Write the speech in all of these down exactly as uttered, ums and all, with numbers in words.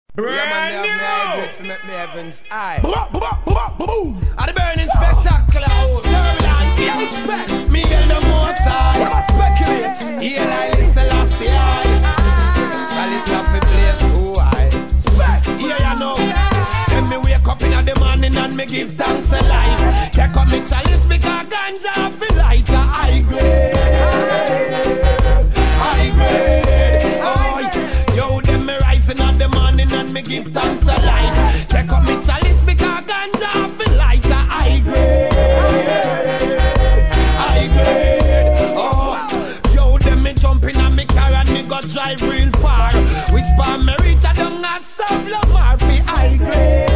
Brand new! Yeah, man, me Evans, aye. At the burning spectacular, oh, turbulent, yeah, respect. Me get the more side. What am I speculate? Yeah, like listen last year. I listen off the place, so I. Yeah, you know. Then me wake up in the morning and me give thanks a life. Take up me chalice because ganja feel like a high grade. High grade. Oh, yo, then me rising up the morning and me give thanks a life. Take up me chalice because ganja feel like a high grade. High grade. Oh, yo, then me jumping on me car and me go drive real far. Whisper me reach a down a sub Lamar fi high grade.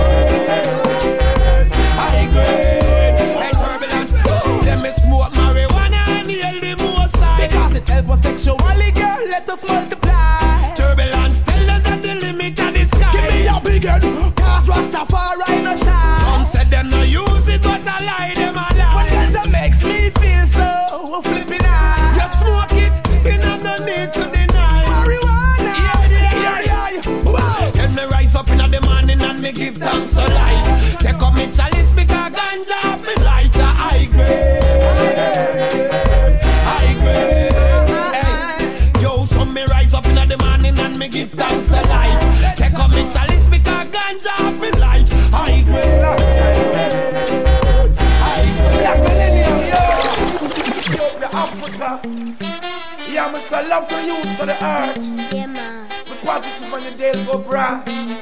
High grade. Hey, turbulent. Then me smoke marijuana and heal the more side. Because it help us sexually, girl, let us multiply. Turbulence, tell them that the limit of the sky. Give me a big head, cause Rastafari no shine. Some said them no use it, but I lie, them a lie. But ganja makes me feel so flipping high. You smoke it, you have no need to deny. Marijuana, yeah, yeah, yeah, yeah. Wow. Then me rise up in the morning and me give thanks to life. Take up me chalice because ganja feel like a high grade. High grade. Hey. Yo, so me rise up in the morning and me give thanks to life. Take up me chalice because ganja feel like high grade. High grade. Black millennium, yo. Ethiopia, Africa. Yeah, I'm so love to youths of the earth. Yeah, man. Be positive on the day go bra.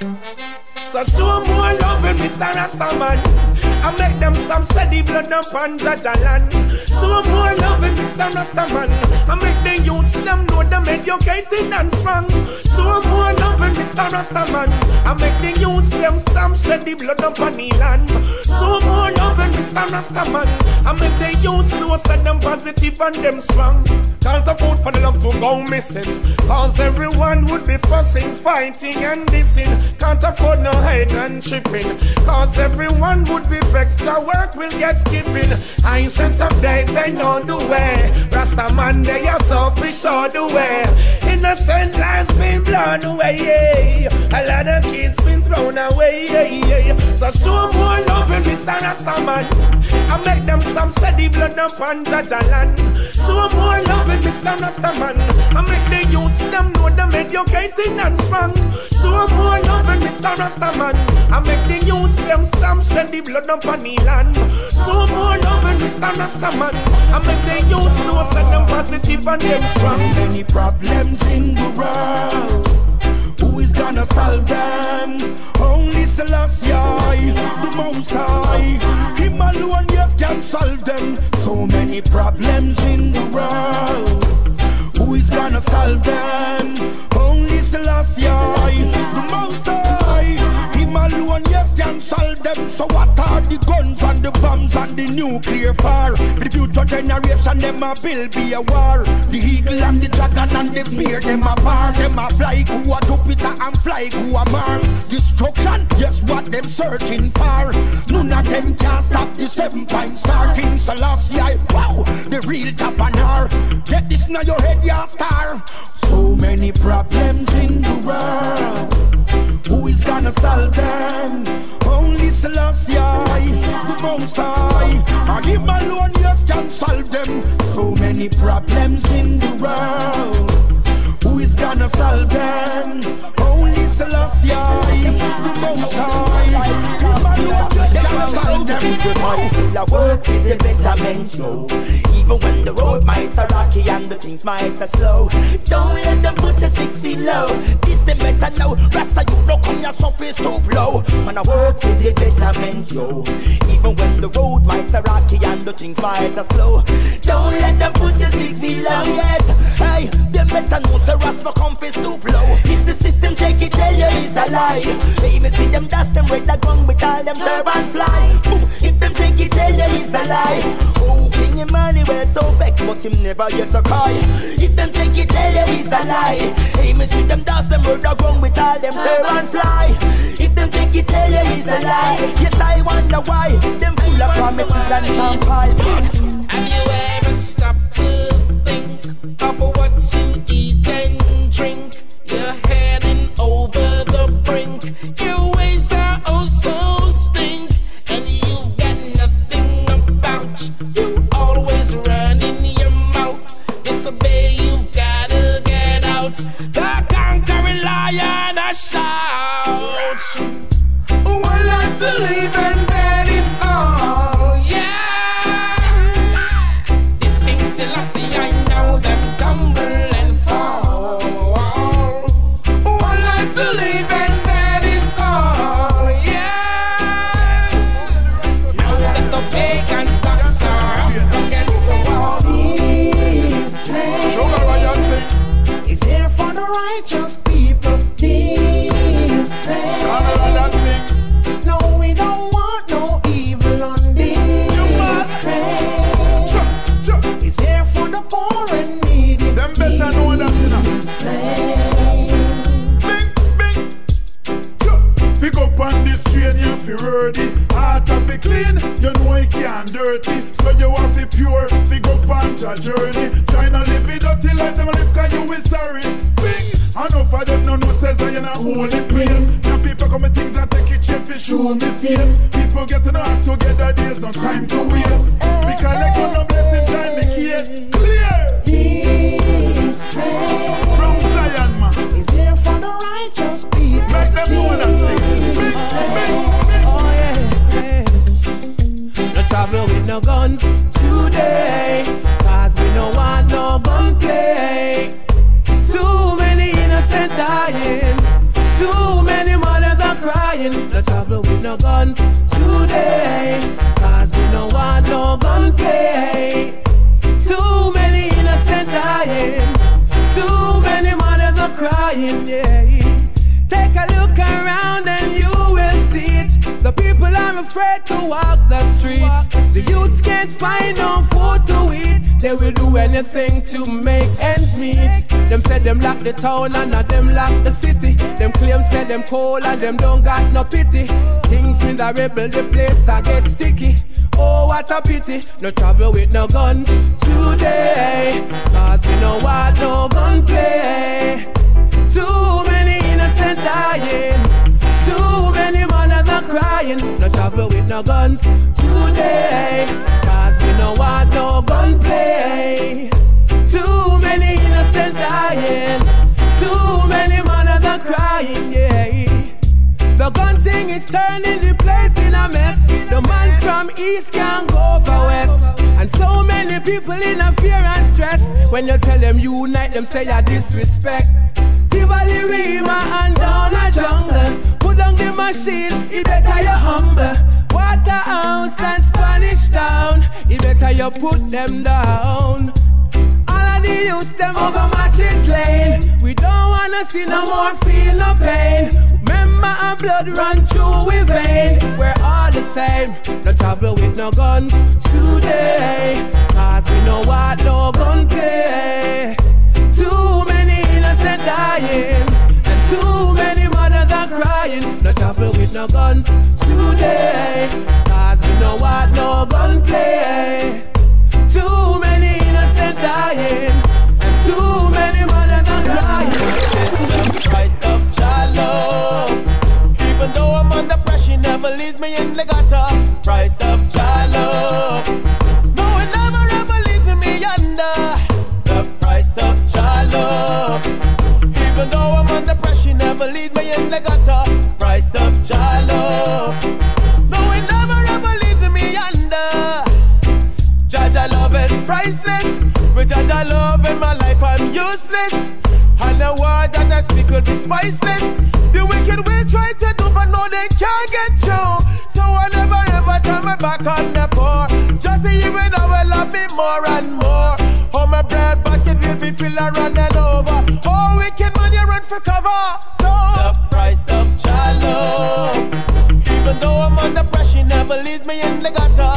So show more love in Mister Rastaman. I make them stop steady blood up on Jajalan. Show more love in Mister Rastaman. I make the youths them know them educated and strong. Show more love in Mister Rastaman. I make the youths them stop steady blood up on the land. Show more love in Mister Rastaman. I make the youths know that them positive and them strong. Can't afford for the love to go missing, cause everyone would be fussing, fighting and dissing. Can't afford no hate and chipping, cause everyone would be vexed. Your work will get skipping. Ancient of days, they know the way. Rasta man, they are selfish all the way. Innocent lives been blown away, yeah. A lot of kids been thrown away, yeah, yeah. So show more love in Mister Rasta man. I make them stop steady blood up on Jajalan. Show more love in Mister Rasta man. I make the youths them know them educated and strong. Show more love in Mister Rasta man. I make the youths them stamp shed the blood up on the land. So more love in Mister Rasta man. I make the youths know that them positive and them strong. Many problems in the world, who is gonna solve them? Only Selassie, the Most High. Him alone, yes, can solve them. So many problems in the world, who is gonna solve them? Only Selassie, the Most High. Him alone, yes, can solve them. So what are the guns and the bombs and the nuclear fire? For the future generation, them a build be a war. The eagle and the dragon and the bear, them a bar. Them a fly go a Jupiter and fly go a Mars. Destruction, yes, what them searching for. None of them can stop the seven point star. King Selassie, wow, the real top and her. Get this now your head, ya star. So many problems in the world, who is gonna solve them? Only Selassie, the Most High. And him alone, yes, can solve them. So many problems in the world, who is gonna solve them? Only Selassie, the Most High. Him alone, yes, can solve them. I work with the betterment, yo. Even when the road might a rocky and the things might a slow, don't let them put you six feet low. This the better now. Rasta, you know come your surface too low. When I work with the betterment, yo. Even when the road might a rocky and the things might a slow, don't let them push you six feet low. Yes, hey, them better know the Rasta come face too low. If the system take it, tell you it's a lie. Hey, me see them dust them red the ground with all them turban fly. Boom. If them take it, tell you it's a lie. Oh, King Emmanuel so vexed, but him never yet a cry. If them take it, tell you it's a lie. Hey, me see them dust them red the ground with all them turban fly. If them take it, tell you it's a lie. Yes, I wonder why them full of promises and some fight. Have you ever stopped to think of what you eat and drink? You're heading over the brink. Ouch. One life to live and that is all. Yeah. These things still I see, I know them tumble and fall. One life to live and that is all. Yeah. Now that the pagans back up against the wall. Show me what you sing. It's here for the righteous people. This Come on, let's sing. no, we don't want no evil on this train. Chuck, chuck. It's here for the poor and needy. Them better know that, you know. Bing, bing. Chuck. Pick up on this train, you feel ready. Heart of it clean, you know it can't dirty. So you have to pure, pick up on your journey. Try not live it dirty like them live, cause you is sorry. Bing. Enough of them no no says I in a holy place. Now people come with things and take it cheap for show me face. People get to know how together, there's no time to waste. We collect on no blessing, join the case. Clear! This train From Zion, man. is here for the righteous people. Make them know that sing. Big, big, big. Oh yeah, yeah. No travel with no guns today, cause we don't want no gunplay. Too many innocent dying, too many mothers are crying. No travel with no guns today, cause we don't want no gunplay. Too many innocent dying, too many mothers are crying, yeah. Take a look around and you will see it. The people are afraid to walk the streets. The youths can't find no food to eat. They will do anything to make ends meet. Them said them lock the town and not them lock the city. Them claim said them cold and them don't got no pity. Things miserable, the place I get sticky. Oh, what a pity. No travel with no guns today, cause we don't want no gunplay. Too many innocent dying, too many mothers are crying. No travel with no guns today, cause we don't want no gunplay. Too many innocent dying, too many mothers are crying, yeah. The gun thing is turning the place in a mess. The man from east can't go over west. And so many people in a fear and stress. When you tell them unite, them say you disrespect. Tivoli Rima and down a jungle. Put down the machine, it better you humble. Waterhouse and Spanish Town, it better you put them down. All of the youths, them over Matches Lane. We don't wanna see no more, feel no pain. Remember our blood run through we vein. We're all the same, no travel with no guns today, cause we know what no gunplay. Too many innocent dying, and too many mothers are crying. No travel with no guns today, cause we know what no gunplay. Too many innocent dying, and too many mothers are crying. The price of Jalo. Even though I'm under pressure, never leaves me in the gutter. Price of Jalo. No, it never ever leaves me under. The price of Jalo. Even though I'm under pressure, never leaves me in the gutter. Price of Jalo. No, it never ever leaves me under. Jaja love is priceless. With Jaja love in my life, I'm useless. And the word that I speak will be spiceless. The wicked will try to do, but no, they can't get through. So I never ever turn my back on the poor. Just even I will love me more and more. Oh, my bread basket will be filled and running over. Oh, wicked man, you run for cover. So the price of Jalo. Even though I'm under pressure, never leaves me in the gutter.